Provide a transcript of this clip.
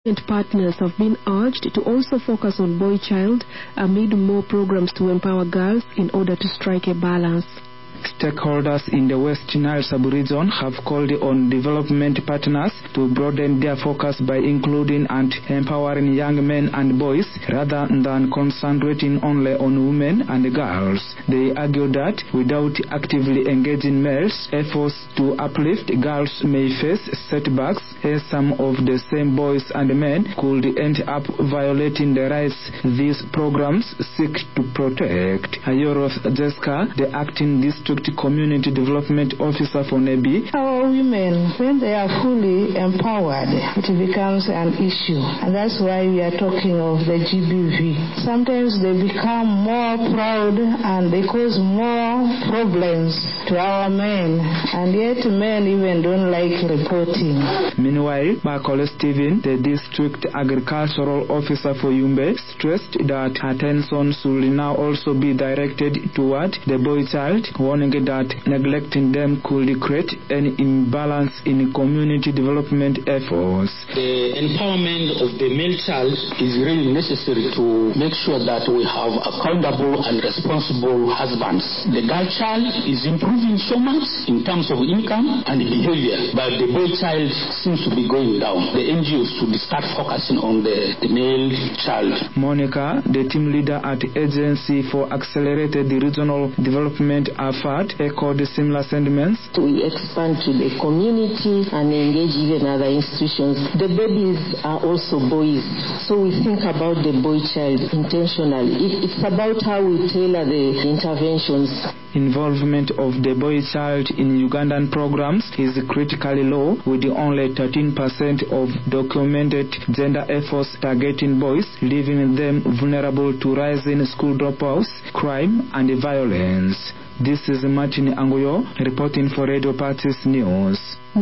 And partners have been urged to also focus on boy child amid more programs to empower girls in order to strike a balance. Stakeholders in the West Nile sub-region have called on development partners to broaden their focus by including and empowering young men and boys rather than concentrating only on women and girls. They argue that without actively engaging males, efforts to uplift girls may face setbacks, as some of the same boys and men could end up violating the rights these programs seek to protect. Ayoroth Jessica, the acting district community development officer for NEBI. Our women, when they are fully empowered, it becomes an issue. And that's why we are talking of the GBV. Sometimes they become more proud and they cause more problems to our men. And yet men even don't like reporting. Meanwhile, Bakole Stephen, the district agricultural officer for Yumbe, stressed that attention should now also be directed toward the boy child, warning that neglecting them could create an imbalance in community development efforts. The empowerment of the male child is really necessary to make sure that we have accountable and responsible husbands. The girl child is improving so much in terms of income and behavior, but the boy child seems to be going down. The NGOs should start focusing on the male child. Monica, the team leader at Agency for Accelerated Regional Development AFAD, echoed similar sentiments. We expand to the community and engage even other institutions. The babies are also boys, so we think about the boy child intentionally. It's about how we tailor the interventions. Involvement of the boy child in Ugandan programs is critically low, with only 13% of documented gender efforts targeting boys, leaving them vulnerable to rising school dropouts, crime, and violence. This is Martin Anguyo reporting for Radio Parties News.